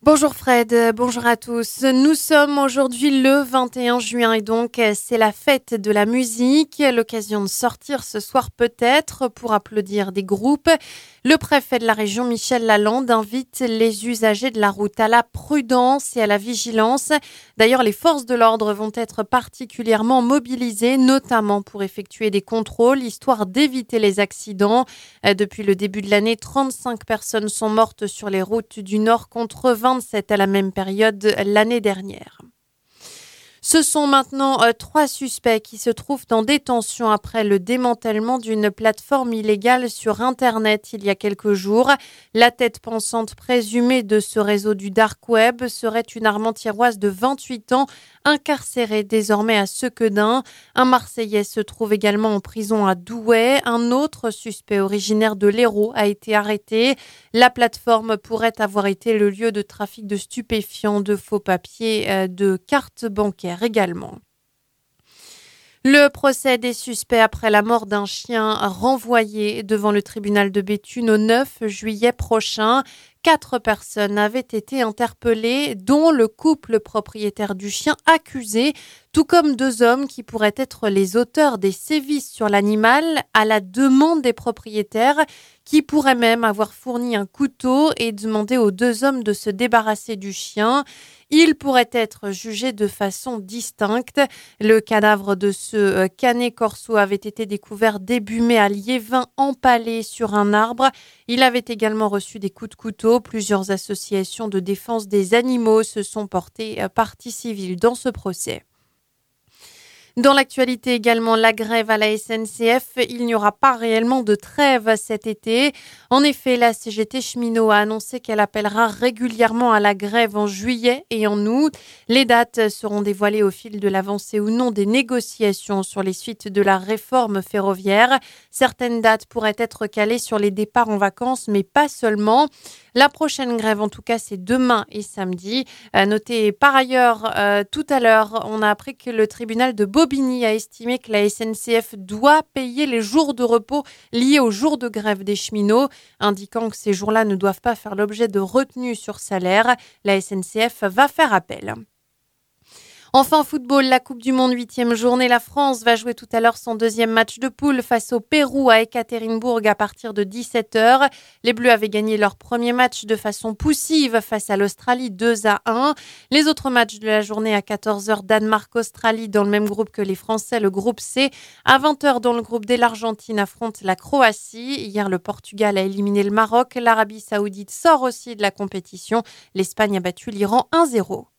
Bonjour Fred, bonjour à tous. Nous sommes aujourd'hui le 21 juin et donc c'est la fête de la musique. L'occasion de sortir ce soir peut-être pour applaudir des groupes. Le préfet de la région Michel Lalande invite les usagers de la route à la prudence et à la vigilance. D'ailleurs, les forces de l'ordre vont être particulièrement mobilisées, notamment pour effectuer des contrôles, histoire d'éviter les accidents. Depuis le début de l'année, 35 personnes sont mortes sur les routes du Nord contre 27 à la même période l'année dernière. Ce sont maintenant 3 suspects qui se trouvent en détention après le démantèlement d'une plateforme illégale sur Internet il y a quelques jours. La tête pensante présumée de ce réseau du dark web serait une armentiéroise de 28 ans, incarcérée désormais à Sequedin. Un Marseillais se trouve également en prison à Douai. Un autre suspect originaire de l'Hérault a été arrêté. La plateforme pourrait avoir été le lieu de trafic de stupéfiants, de faux papiers, de cartes bancaires également. Le procès des suspects après la mort d'un chien renvoyé devant le tribunal de Béthune au 9 juillet prochain. 4 personnes avaient été interpellées, dont le couple propriétaire du chien accusé, tout comme 2 hommes qui pourraient être les auteurs des sévices sur l'animal à la demande des propriétaires, qui pourraient même avoir fourni un couteau et demandé aux 2 hommes de se débarrasser du chien. Ils pourraient être jugés de façon distincte. Le cadavre de ce canet corso avait été découvert début mai à Liévin, empalé sur un arbre. Il avait également reçu des coups de couteau. Plusieurs associations de défense des animaux se sont portées partie civile dans ce procès. Dans l'actualité également, la grève à la SNCF, il n'y aura pas réellement de trêve cet été. En effet, la CGT cheminot a annoncé qu'elle appellera régulièrement à la grève en juillet et en août. Les dates seront dévoilées au fil de l'avancée ou non des négociations sur les suites de la réforme ferroviaire. Certaines dates pourraient être calées sur les départs en vacances, mais pas seulement. La prochaine grève, en tout cas, c'est demain et samedi. Notez par ailleurs, tout à l'heure, on a appris que le tribunal de Bobigny a estimé que la SNCF doit payer les jours de repos liés aux jours de grève des cheminots, indiquant que ces jours-là ne doivent pas faire l'objet de retenues sur salaire. La SNCF va faire appel. Enfin, en football, la Coupe du Monde, 8e journée. La France va jouer tout à l'heure son 2e match de poule face au Pérou à Ekaterinbourg à partir de 17h. Les Bleus avaient gagné leur premier match de façon poussive face à l'Australie 2-1. Les autres matchs de la journée à 14h, Danemark-Australie dans le même groupe que les Français, le groupe C. À 20h, dans le groupe D, l'Argentine affronte la Croatie. Hier, le Portugal a éliminé le Maroc. L'Arabie Saoudite sort aussi de la compétition. L'Espagne a battu l'Iran 1-0.